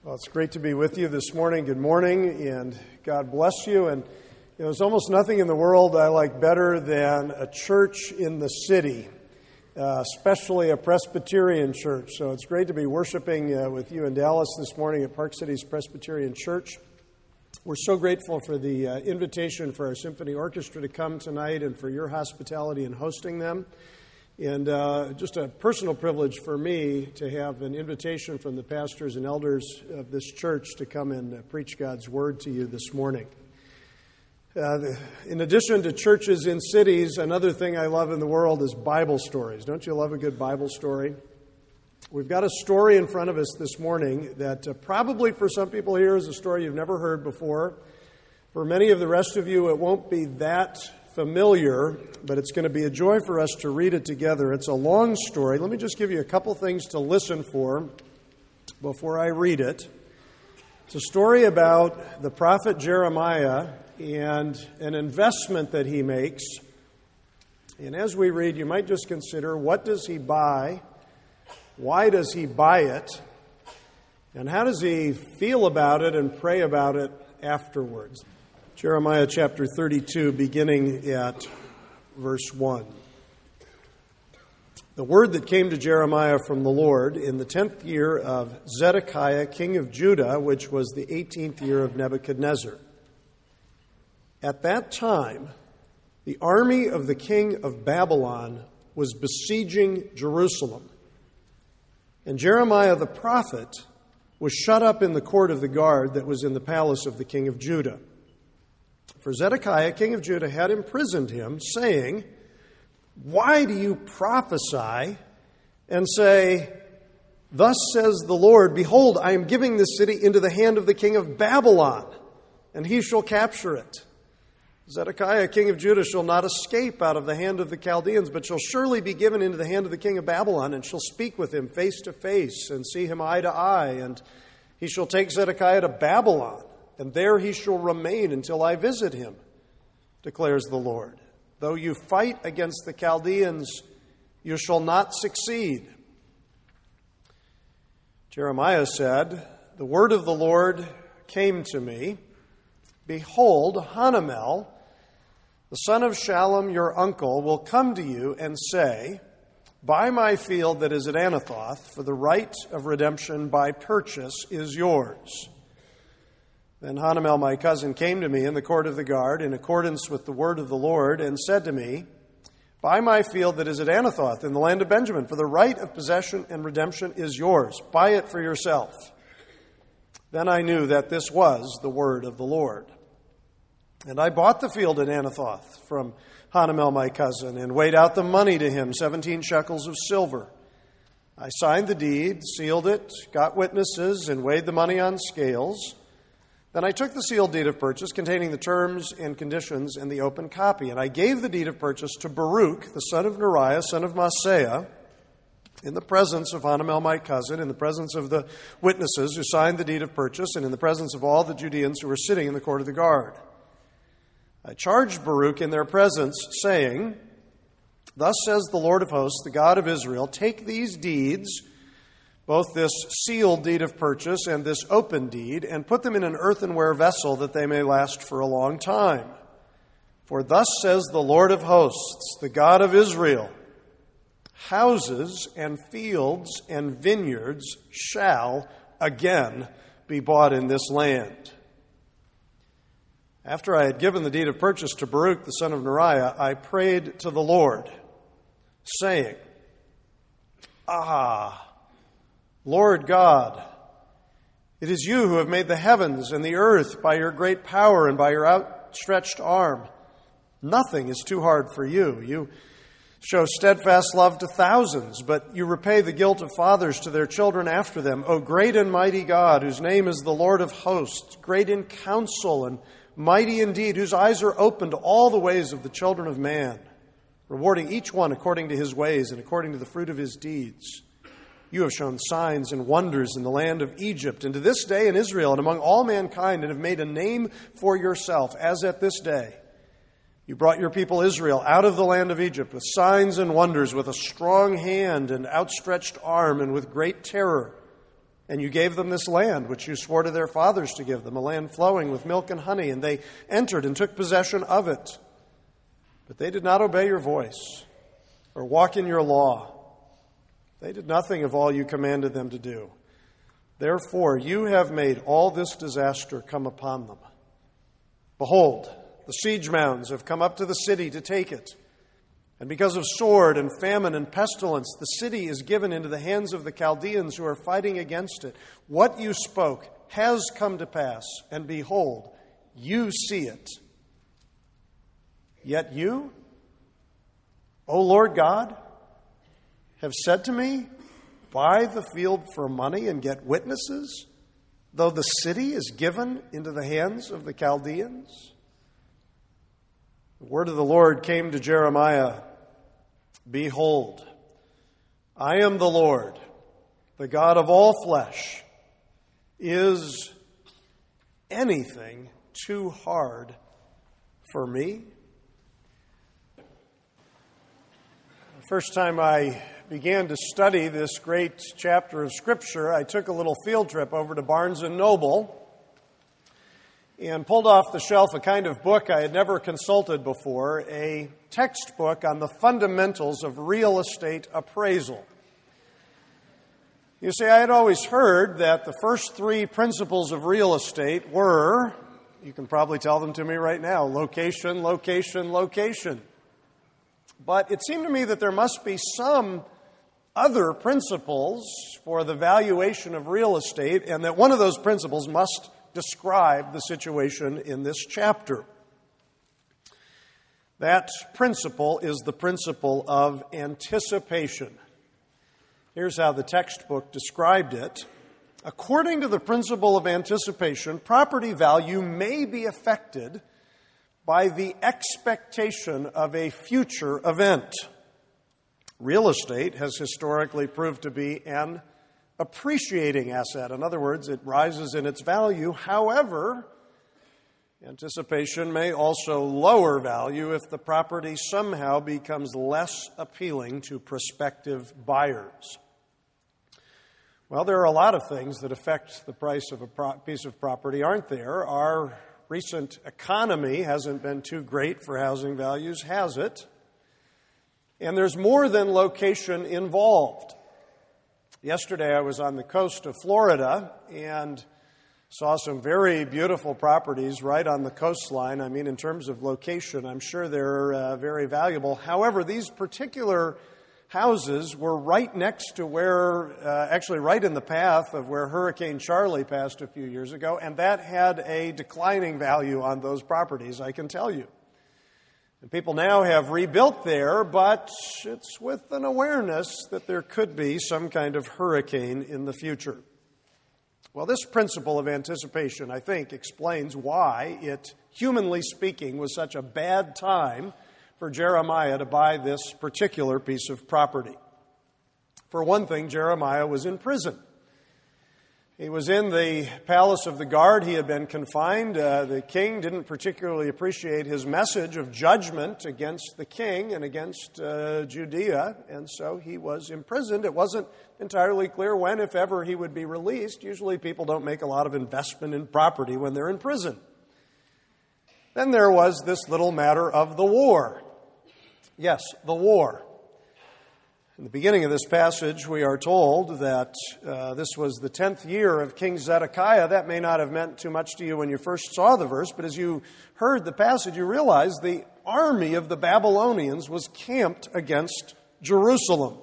Well, it's great to be with you this morning. Good morning, and God bless you. And there's almost nothing in the world I like better than a church in the city, especially a Presbyterian church. So it's great to be worshiping with you in Dallas this morning at Park City's Presbyterian Church. We're so grateful for the invitation for our symphony orchestra to come tonight and for your hospitality in hosting them. And just a personal privilege for me to have an invitation from the pastors and elders of this church to come and preach God's Word to you this morning. In addition to churches in cities, another thing I love in the world is Bible stories. Don't you love a good Bible story? We've got a story in front of us this morning that probably for some people here is a story you've never heard before. For many of the rest of you, it won't be that familiar, but it's going to be a joy for us to read it together. It's a long story. Let me just give you a couple things to listen for before I read it. It's a story about the prophet Jeremiah and an investment that he makes. And as we read, you might just consider, what does he buy? Why does he buy it? And how does he feel about it and pray about it afterwards? Jeremiah chapter 32, beginning at verse 1. The word that came to Jeremiah from the Lord in the 10th year of Zedekiah, king of Judah, which was the 18th year of Nebuchadnezzar. At that time, the army of the king of Babylon was besieging Jerusalem. And Jeremiah the prophet was shut up in the court of the guard that was in the palace of the king of Judah. For Zedekiah, king of Judah, had imprisoned him, saying, "Why do you prophesy and say, 'Thus says the Lord, behold, I am giving this city into the hand of the king of Babylon, and he shall capture it. Zedekiah, king of Judah, shall not escape out of the hand of the Chaldeans, but shall surely be given into the hand of the king of Babylon, and shall speak with him face to face, and see him eye to eye, and he shall take Zedekiah to Babylon. And there he shall remain until I visit him, declares the Lord. Though you fight against the Chaldeans, you shall not succeed.'" Jeremiah said, "The word of the Lord came to me. Behold, Hanamel, the son of Shallum, your uncle, will come to you and say, 'Buy my field that is at Anathoth, for the right of redemption by purchase is yours.' Then Hanamel, my cousin, came to me in the court of the guard in accordance with the word of the Lord and said to me, 'Buy my field that is at Anathoth in the land of Benjamin, for the right of possession and redemption is yours. Buy it for yourself.' Then I knew that this was the word of the Lord. And I bought the field at Anathoth from Hanamel, my cousin, and weighed out the money to him, 17 shekels of silver. I signed the deed, sealed it, got witnesses, and weighed the money on scales. Then I took the sealed deed of purchase containing the terms and conditions and the open copy, and I gave the deed of purchase to Baruch, the son of Neriah, son of Maaseiah, in the presence of Hanamel, my cousin, in the presence of the witnesses who signed the deed of purchase, and in the presence of all the Judeans who were sitting in the court of the guard. I charged Baruch in their presence, saying, 'Thus says the Lord of hosts, the God of Israel, take these deeds, both this sealed deed of purchase and this open deed, and put them in an earthenware vessel that they may last for a long time. For thus says the Lord of hosts, the God of Israel, houses and fields and vineyards shall again be bought in this land.' After I had given the deed of purchase to Baruch, the son of Neriah, I prayed to the Lord, saying, 'Lord God, it is you who have made the heavens and the earth by your great power and by your outstretched arm. Nothing is too hard for you. You show steadfast love to thousands, but you repay the guilt of fathers to their children after them. O great and mighty God, whose name is the Lord of hosts, great in counsel and mighty indeed, whose eyes are open to all the ways of the children of man, rewarding each one according to his ways and according to the fruit of his deeds. You have shown signs and wonders in the land of Egypt, and to this day in Israel, and among all mankind, and have made a name for yourself, as at this day. You brought your people Israel out of the land of Egypt with signs and wonders, with a strong hand and outstretched arm, and with great terror. And you gave them this land, which you swore to their fathers to give them, a land flowing with milk and honey, and they entered and took possession of it. But they did not obey your voice or walk in your law. They did nothing of all you commanded them to do. Therefore, you have made all this disaster come upon them. Behold, the siege mounds have come up to the city to take it. And because of sword and famine and pestilence, the city is given into the hands of the Chaldeans who are fighting against it. What you spoke has come to pass, and behold, you see it. Yet you, O Lord God, have said to me, buy the field for money and get witnesses, though the city is given into the hands of the Chaldeans. The word of the Lord came to Jeremiah, behold, I am the Lord, the God of all flesh. Is anything too hard for me? The first time I began to study this great chapter of Scripture, I took a little field trip over to Barnes & Noble and pulled off the shelf a kind of book I had never consulted before, a textbook on the fundamentals of real estate appraisal. You see, I had always heard that the first three principles of real estate were, you can probably tell them to me right now, location, location, location. But it seemed to me that there must be some other principles for the valuation of real estate, and that one of those principles must describe the situation in this chapter. That principle is the principle of anticipation. Here's how the textbook described it. According to the principle of anticipation, property value may be affected by the expectation of a future event. Real estate has historically proved to be an appreciating asset. In other words, it rises in its value. However, anticipation may also lower value if the property somehow becomes less appealing to prospective buyers. Well, there are a lot of things that affect the price of a piece of property, aren't there? Our recent economy hasn't been too great for housing values, has it? And there's more than location involved. Yesterday I was on the coast of Florida and saw some very beautiful properties right on the coastline. I mean, in terms of location, I'm sure they're very valuable. However, these particular houses were right next to where, actually right in the path of where Hurricane Charlie passed a few years ago, and that had a declining value on those properties, I can tell you. And people now have rebuilt there, but it's with an awareness that there could be some kind of hurricane in the future. Well, this principle of anticipation, I think, explains why it, humanly speaking, was such a bad time for Jeremiah to buy this particular piece of property. For one thing, Jeremiah was in prison. He was in the palace of the guard. He had been confined. The king didn't particularly appreciate his message of judgment against the king and against Judea, and so he was imprisoned. It wasn't entirely clear when, if ever, he would be released. Usually people don't make a lot of investment in property when they're in prison. Then there was this little matter of the war. Yes, the war. In the beginning of this passage, we are told that this was the 10th year of King Zedekiah. That may not have meant too much to you when you first saw the verse, but as you heard the passage, you realized the army of the Babylonians was camped against Jerusalem.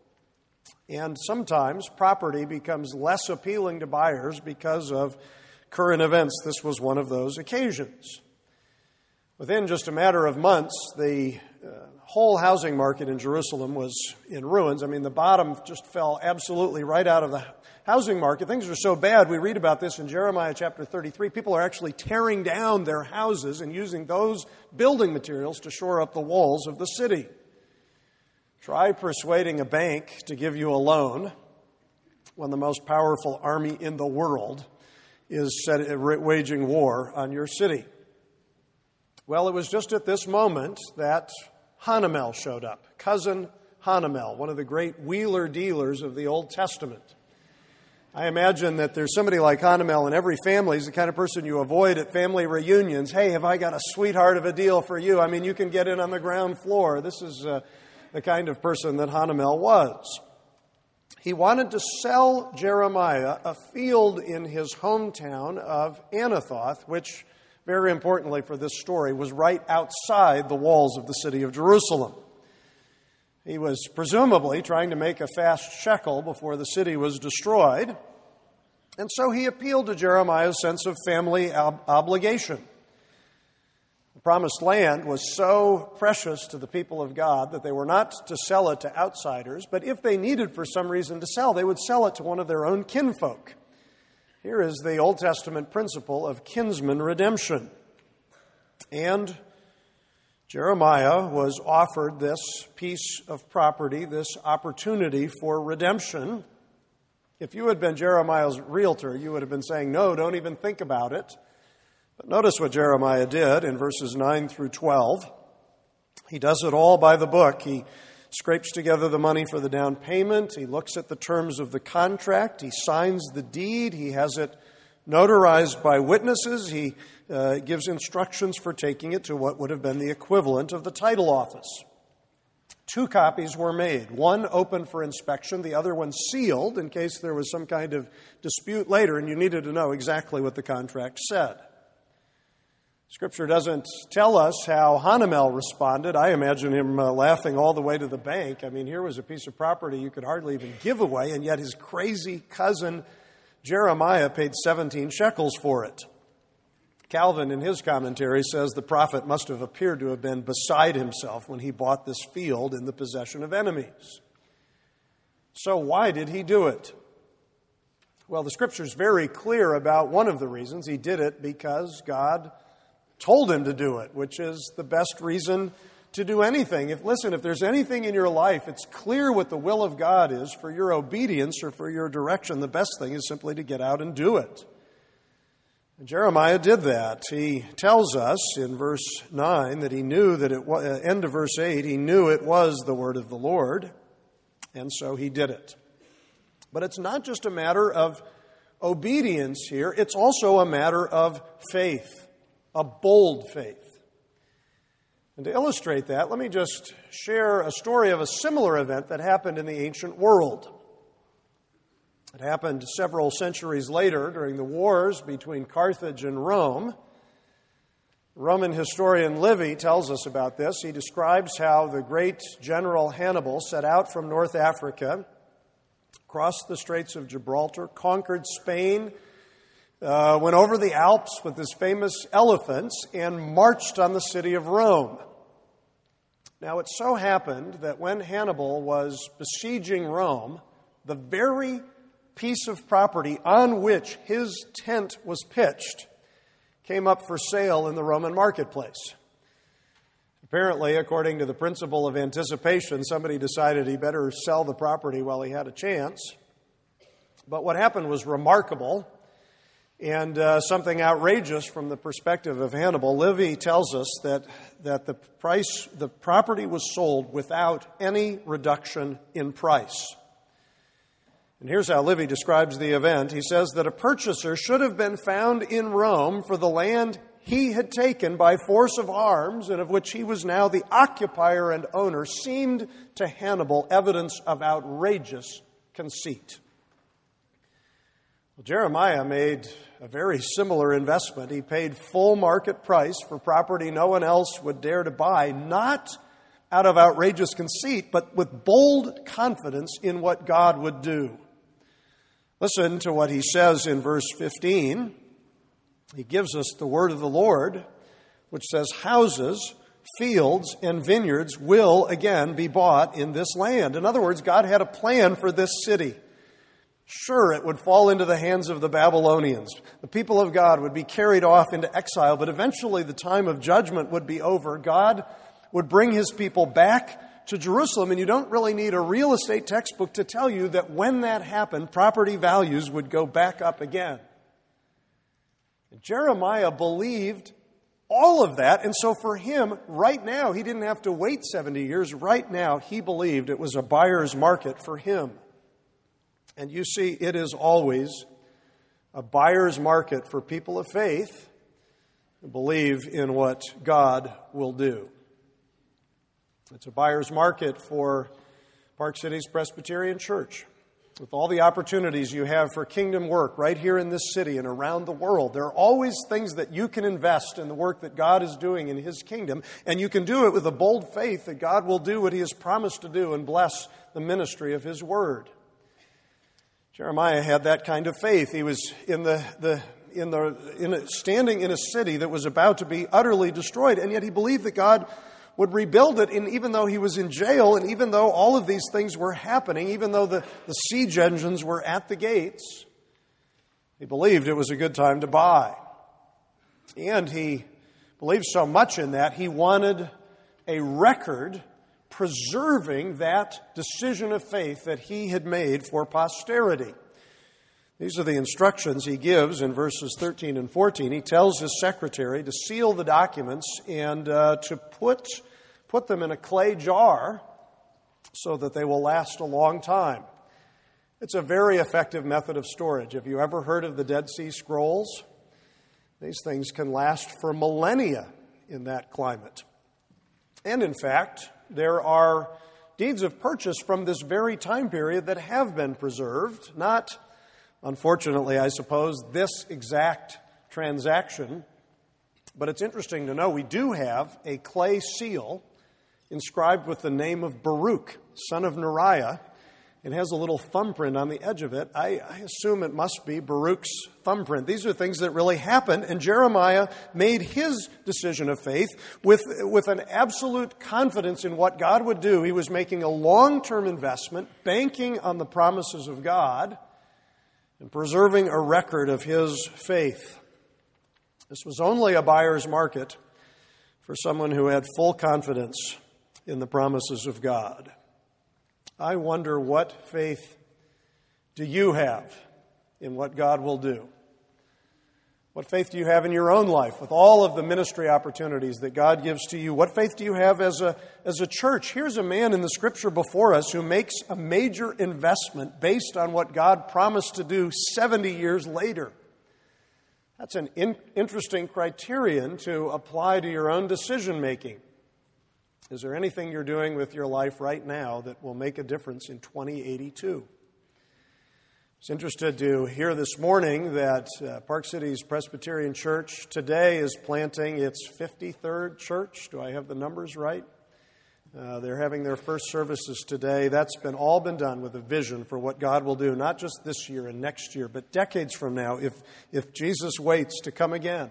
And sometimes property becomes less appealing to buyers because of current events. This was one of those occasions. Within just a matter of months, the whole housing market in Jerusalem was in ruins. I mean, the bottom just fell absolutely right out of the housing market. Things are so bad, we read about this in Jeremiah chapter 33. People are actually tearing down their houses and using those building materials to shore up the walls of the city. Try persuading a bank to give you a loan when the most powerful army in the world is waging war on your city. Well, it was just at this moment that Hanamel showed up, cousin Hanamel, one of the great wheeler dealers of the Old Testament. I imagine that there's somebody like Hanamel in every family. He's the kind of person you avoid at family reunions. Hey, have I got a sweetheart of a deal for you? I mean, you can get in on the ground floor. This is the kind of person that Hanamel was. He wanted to sell Jeremiah a field in his hometown of Anathoth, which, very importantly for this story, was right outside the walls of the city of Jerusalem. He was presumably trying to make a fast shekel before the city was destroyed, and so he appealed to Jeremiah's sense of family obligation. The promised land was so precious to the people of God that they were not to sell it to outsiders, but if they needed for some reason to sell, they would sell it to one of their own kinfolk. Here is the Old Testament principle of kinsman redemption. And Jeremiah was offered this piece of property, this opportunity for redemption. If you had been Jeremiah's realtor, you would have been saying, no, don't even think about it. But notice what Jeremiah did in verses 9 through 12. He does it all by the book. He scrapes together the money for the down payment. He looks at the terms of the contract. He signs the deed. He has it notarized by witnesses. He gives instructions for taking it to what would have been the equivalent of the title office. 2 copies were made, one open for inspection, the other one sealed in case there was some kind of dispute later and you needed to know exactly what the contract said. Scripture doesn't tell us how Hanamel responded. I imagine him laughing all the way to the bank. I mean, here was a piece of property you could hardly even give away, and yet his crazy cousin Jeremiah paid 17 shekels for it. Calvin, in his commentary, says the prophet must have appeared to have been beside himself when he bought this field in the possession of enemies. So why did he do it? Well, the Scripture's very clear about one of the reasons. He did it because God told him to do it, which is the best reason to do anything. If there's anything in your life, it's clear what the will of God is for your obedience or for your direction. The best thing is simply to get out and do it. And Jeremiah did that. He tells us in verse 9 that he knew that it was, end of verse 8, he knew it was the word of the Lord, and so he did it. But it's not just a matter of obedience here, it's also a matter of faith. A bold faith. And to illustrate that, let me just share a story of a similar event that happened in the ancient world. It happened several centuries later during the wars between Carthage and Rome. Roman historian Livy tells us about this. He describes how the great general Hannibal set out from North Africa, crossed the Straits of Gibraltar, conquered Spain, went over the Alps with his famous elephants and marched on the city of Rome. Now, it so happened that when Hannibal was besieging Rome, the very piece of property on which his tent was pitched came up for sale in the Roman marketplace. Apparently, according to the principle of anticipation, somebody decided he better sell the property while he had a chance. But what happened was remarkable and something outrageous from the perspective of Hannibal. Livy tells us that the property was sold without any reduction in price. And here's how Livy describes the event. He says that a purchaser should have been found in Rome for the land he had taken by force of arms and of which he was now the occupier and owner, seemed to Hannibal evidence of outrageous conceit. Well, Jeremiah made a very similar investment. He paid full market price for property no one else would dare to buy, not out of outrageous conceit, but with bold confidence in what God would do. Listen to what he says in verse 15. He gives us the word of the Lord, which says, houses, fields, and vineyards will again be bought in this land. In other words, God had a plan for this city. Sure, it would fall into the hands of the Babylonians. The people of God would be carried off into exile, but eventually the time of judgment would be over. God would bring his people back to Jerusalem, and you don't really need a real estate textbook to tell you that when that happened, property values would go back up again. And Jeremiah believed all of that, and so for him, right now, he didn't have to wait 70 years. Right now, he believed it was a buyer's market for him. And you see, it is always a buyer's market for people of faith who believe in what God will do. It's a buyer's market for Park Cities Presbyterian Church. With all the opportunities you have for kingdom work right here in this city and around the world, there are always things that you can invest in the work that God is doing in His kingdom, and you can do it with a bold faith that God will do what He has promised to do and bless the ministry of His Word. Jeremiah had that kind of faith. He was standing in a city that was about to be utterly destroyed, and yet he believed that God would rebuild it, and even though he was in jail, and even though all of these things were happening, even though the siege engines were at the gates, he believed it was a good time to buy. And he believed so much in that, he wanted a record preserving that decision of faith that he had made for posterity. These are the instructions he gives in verses 13 and 14. He tells his secretary to seal the documents and to put them in a clay jar so that they will last a long time. It's a very effective method of storage. Have you ever heard of the Dead Sea Scrolls? These things can last for millennia in that climate. And in fact, there are deeds of purchase from this very time period that have been preserved, not, unfortunately, I suppose, this exact transaction. But it's interesting to know we do have a clay seal inscribed with the name of Baruch, son of Neriah. It has a little thumbprint on the edge of it. I assume it must be Baruch's thumbprint. These are things that really happened, and Jeremiah made his decision of faith with an absolute confidence in what God would do. He was making a long-term investment, banking on the promises of God, and preserving a record of his faith. This was only a buyer's market for someone who had full confidence in the promises of God. I wonder, what faith do you have in what God will do? What faith do you have in your own life with all of the ministry opportunities that God gives to you? What faith do you have as a church? Here's a man in the Scripture before us who makes a major investment based on what God promised to do 70 years later. That's an interesting criterion to apply to your own decision making. Is there anything you're doing with your life right now that will make a difference in 2082? I was interested to hear this morning that Park Cities Presbyterian Church today is planting its 53rd church. Do I have the numbers right? They're having their first services today. That's all been done with a vision for what God will do, not just this year and next year, but decades from now if Jesus waits to come again.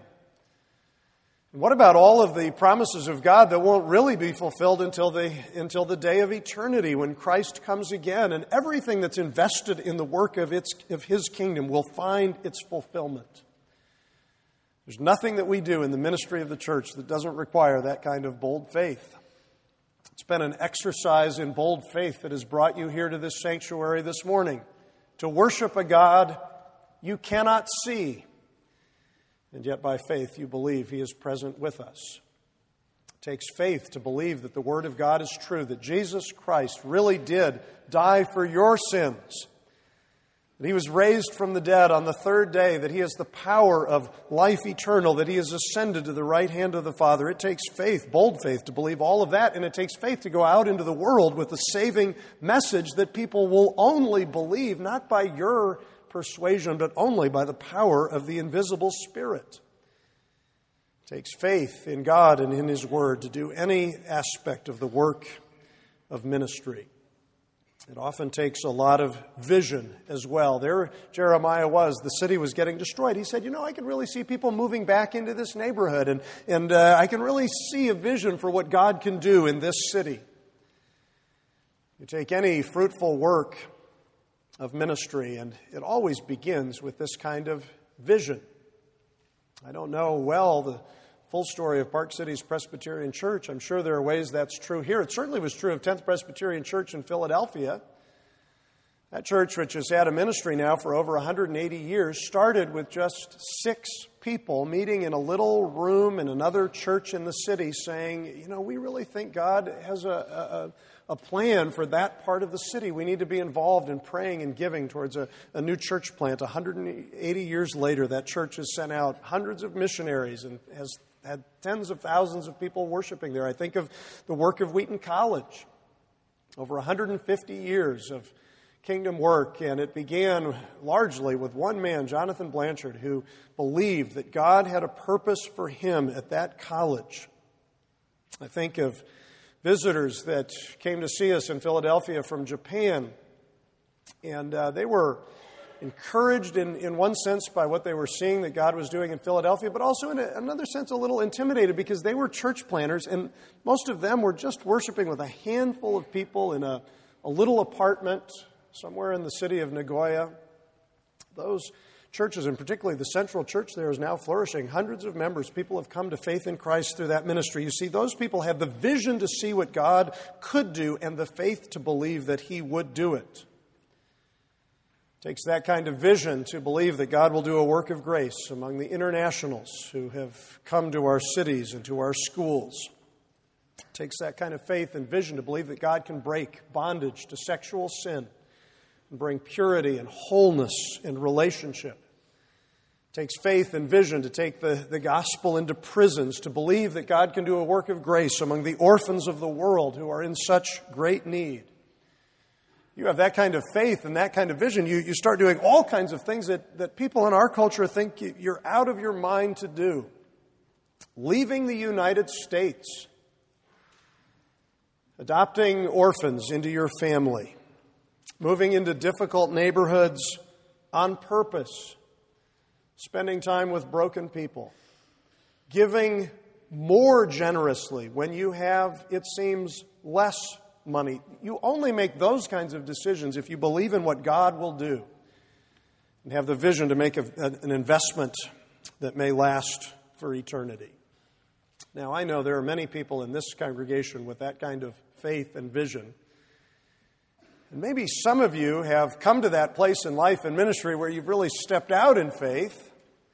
And what about all of the promises of God that won't really be fulfilled until the day of eternity when Christ comes again, and everything that's invested in the work of His kingdom will find its fulfillment? There's nothing that we do in the ministry of the church that doesn't require that kind of bold faith. It's been an exercise in bold faith that has brought you here to this sanctuary this morning to worship a God you cannot see. And yet by faith you believe He is present with us. It takes faith to believe that the Word of God is true, that Jesus Christ really did die for your sins, that He was raised from the dead on the third day, that He has the power of life eternal, that He has ascended to the right hand of the Father. It takes faith, bold faith, to believe all of that, and it takes faith to go out into the world with the saving message that people will only believe, not by your persuasion, but only by the power of the invisible Spirit. It takes faith in God and in His Word to do any aspect of the work of ministry. It often takes a lot of vision as well. There Jeremiah was. The city was getting destroyed. He said, I can really see people moving back into this neighborhood, and I can really see a vision for what God can do in this city. You take any fruitful work of ministry, and it always begins with this kind of vision. I don't know well the full story of Park Cities Presbyterian Church. I'm sure there are ways that's true here. It certainly was true of 10th Presbyterian Church in Philadelphia. That church, which has had a ministry now for over 180 years, started with just 6 people meeting in a little room in another church in the city saying, we really think God has a a plan for that part of the city. We need to be involved in praying and giving towards a new church plant. 180 years later, that church has sent out hundreds of missionaries and has had tens of thousands of people worshiping there. I think of the work of Wheaton College. Over 150 years of kingdom work, and it began largely with one man, Jonathan Blanchard, who believed that God had a purpose for him at that college. I think of visitors that came to see us in Philadelphia from Japan, and they were encouraged in one sense by what they were seeing that God was doing in Philadelphia, but also in another sense a little intimidated because they were church planners, and most of them were just worshiping with a handful of people in a little apartment somewhere in the city of Nagoya. Those churches, and particularly the central church there, is now flourishing. Hundreds of members, people have come to faith in Christ through that ministry. You see, those people have the vision to see what God could do and the faith to believe that He would do it. It takes that kind of vision to believe that God will do a work of grace among the internationals who have come to our cities and to our schools. It takes that kind of faith and vision to believe that God can break bondage to sexual sin and bring purity and wholeness in relationship. It takes faith and vision to take the gospel into prisons, to believe that God can do a work of grace among the orphans of the world who are in such great need. You have that kind of faith and that kind of vision, you start doing all kinds of things that people in our culture think you're out of your mind to do. Leaving the United States, adopting orphans into your family, moving into difficult neighborhoods on purpose, spending time with broken people, giving more generously when you have, it seems, less money. You only make those kinds of decisions if you believe in what God will do and have the vision to make an investment that may last for eternity. Now, I know there are many people in this congregation with that kind of faith and vision. And maybe some of you have come to that place in life and ministry where you've really stepped out in faith.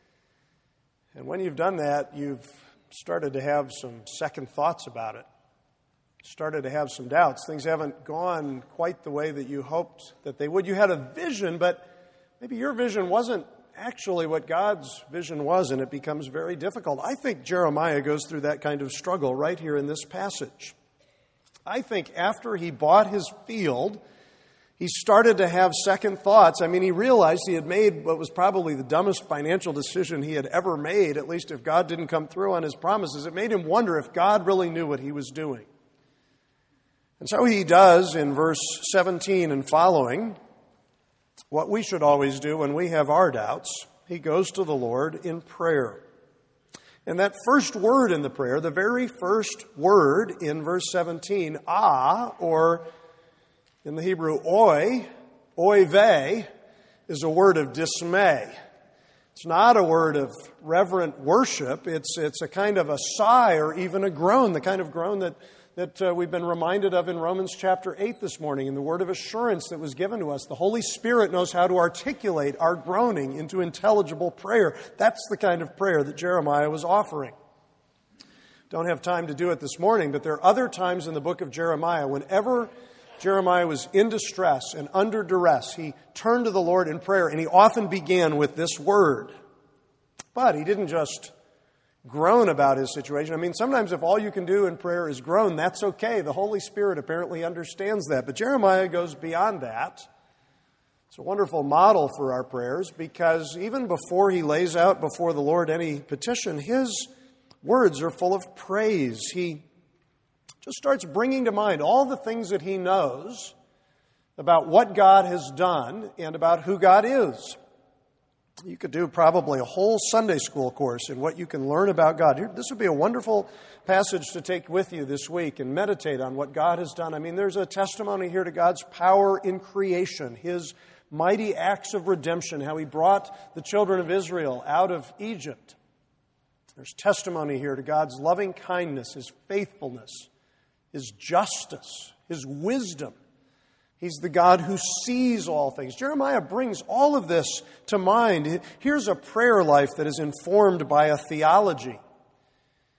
And when you've done that, you've started to have some second thoughts about it. Started to have some doubts. Things haven't gone quite the way that you hoped that they would. You had a vision, but maybe your vision wasn't actually what God's vision was, and it becomes very difficult. I think Jeremiah goes through that kind of struggle right here in this passage. I think after he bought his field, he started to have second thoughts. I mean, he realized he had made what was probably the dumbest financial decision he had ever made, at least if God didn't come through on his promises. It made him wonder if God really knew what he was doing. And so he does in verse 17 and following what we should always do when we have our doubts. He goes to the Lord in prayer. And that first word in the prayer, the very first word in verse 17, or in the Hebrew, oy-vey, is a word of dismay. It's not a word of reverent worship. It's a kind of a sigh or even a groan, the kind of groan that we've been reminded of in Romans chapter 8 this morning, in the word of assurance that was given to us. The Holy Spirit knows how to articulate our groaning into intelligible prayer. That's the kind of prayer that Jeremiah was offering. Don't have time to do it this morning, but there are other times in the book of Jeremiah, whenever Jeremiah was in distress and under duress, he turned to the Lord in prayer, and he often began with this word. But he didn't just groan about his situation. I mean, sometimes if all you can do in prayer is groan, that's okay. The Holy Spirit apparently understands that. But Jeremiah goes beyond that. It's a wonderful model for our prayers because even before he lays out before the Lord any petition, his words are full of praise. He just starts bringing to mind all the things that he knows about what God has done and about who God is. You could do probably a whole Sunday school course in what you can learn about God. This would be a wonderful passage to take with you this week and meditate on what God has done. I mean, there's a testimony here to God's power in creation, His mighty acts of redemption, how He brought the children of Israel out of Egypt. There's testimony here to God's loving kindness, His faithfulness, His justice, His wisdom. He's the God who sees all things. Jeremiah brings all of this to mind. Here's a prayer life that is informed by a theology.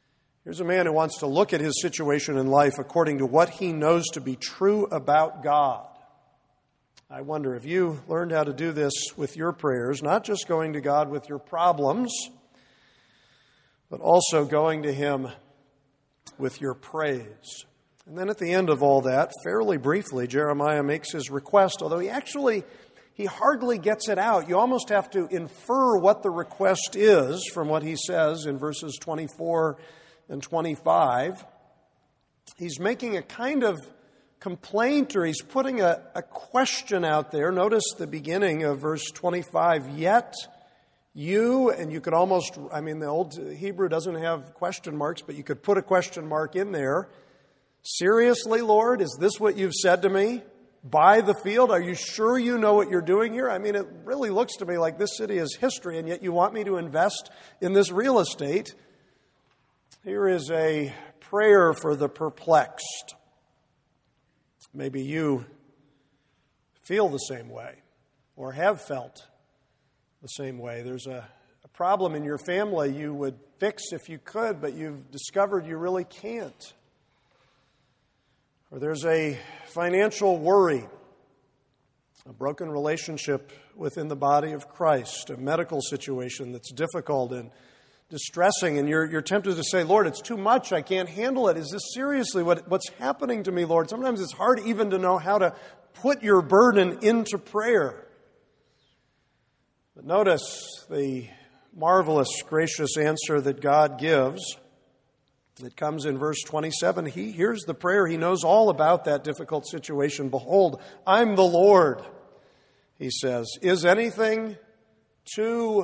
Here's a man who wants to look at his situation in life according to what he knows to be true about God. I wonder if you learned how to do this with your prayers, not just going to God with your problems, but also going to Him with your praise. And then at the end of all that, fairly briefly, Jeremiah makes his request, although he hardly gets it out. You almost have to infer what the request is from what he says in verses 24 and 25. He's making a kind of complaint, or he's putting a question out there. Notice the beginning of verse 25, yet you, and you could almost, the old Hebrew doesn't have question marks, but you could put a question mark in there. Seriously, Lord, is this what you've said to me? Buy the field? Are you sure you know what you're doing here? It really looks to me like this city is history, and yet you want me to invest in this real estate. Here is a prayer for the perplexed. Maybe you feel the same way or have felt the same way. There's a problem in your family you would fix if you could, but you've discovered you really can't. Or there's a financial worry, a broken relationship within the body of Christ, a medical situation that's difficult and distressing, and you're tempted to say, Lord, it's too much, I can't handle it. Is this seriously what's happening to me, Lord? Sometimes it's hard even to know how to put your burden into prayer. But notice the marvelous, gracious answer that God gives. It comes in verse 27. He hears the prayer. He knows all about that difficult situation. Behold, I'm the Lord, he says. Is anything too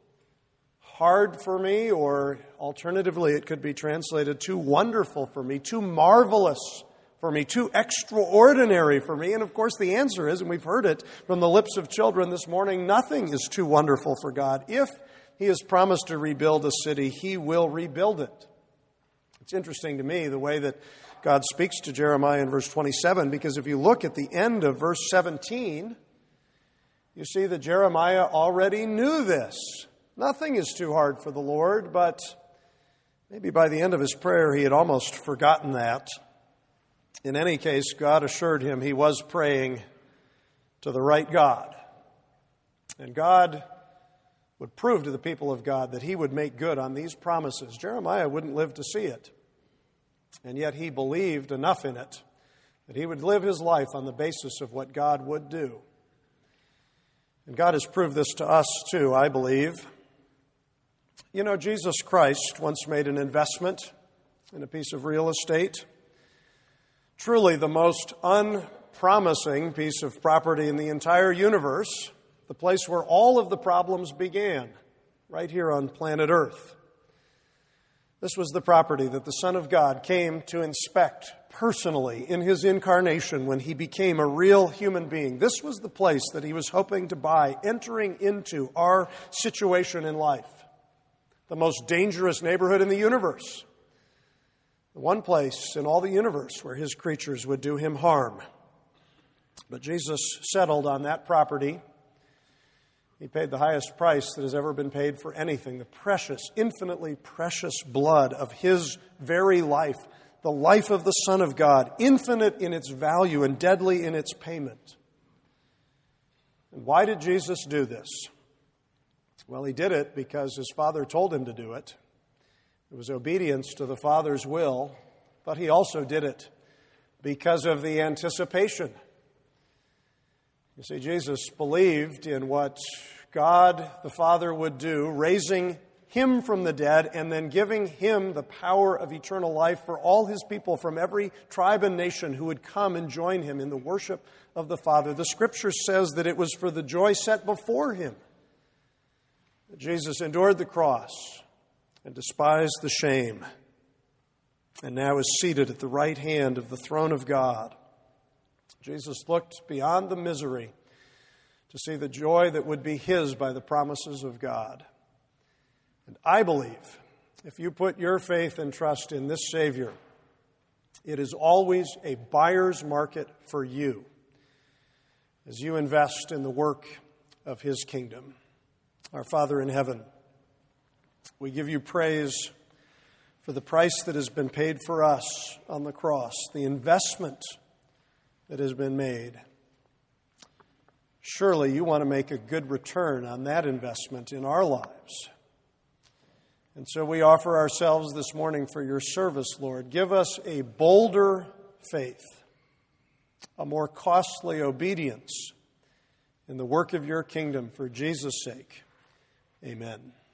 hard for me? Or alternatively, it could be translated too wonderful for me, too marvelous for me, too extraordinary for me. And of course the answer is, and we've heard it from the lips of children this morning, nothing is too wonderful for God. If He has promised to rebuild a city, He will rebuild it. It's interesting to me the way that God speaks to Jeremiah in verse 27, because if you look at the end of verse 17, you see that Jeremiah already knew this. Nothing is too hard for the Lord, but maybe by the end of his prayer he had almost forgotten that. In any case, God assured him he was praying to the right God. And God would prove to the people of God that He would make good on these promises. Jeremiah wouldn't live to see it. And yet he believed enough in it that he would live his life on the basis of what God would do. And God has proved this to us too, I believe. You know, Jesus Christ once made an investment in a piece of real estate. Truly the most unpromising piece of property in the entire universe, the place where all of the problems began, right here on planet Earth. This was the property that the Son of God came to inspect personally in His incarnation when He became a real human being. This was the place that He was hoping to buy, entering into our situation in life. The most dangerous neighborhood in the universe. The one place in all the universe where His creatures would do Him harm. But Jesus settled on that property. He paid the highest price that has ever been paid for anything, the precious, infinitely precious blood of His very life, the life of the Son of God, infinite in its value and deadly in its payment. And why did Jesus do this? Well, He did it because His Father told Him to do it. It was obedience to the Father's will, but He also did it because of the anticipation. You see, Jesus believed in what God the Father would do, raising Him from the dead and then giving Him the power of eternal life for all His people from every tribe and nation who would come and join Him in the worship of the Father. The Scripture says that it was for the joy set before Him that Jesus endured the cross and despised the shame, and now is seated at the right hand of the throne of God. Jesus looked beyond the misery to see the joy that would be His by the promises of God. And I believe if you put your faith and trust in this Savior, it is always a buyer's market for you as you invest in the work of His kingdom. Our Father in heaven, we give You praise for for the price that has been paid for us on the cross, the investment that has been made. Surely you want to make a good return on that investment in our lives. And so we offer ourselves this morning for your service, Lord. Give us a bolder faith, a more costly obedience in the work of your kingdom for Jesus' sake. Amen.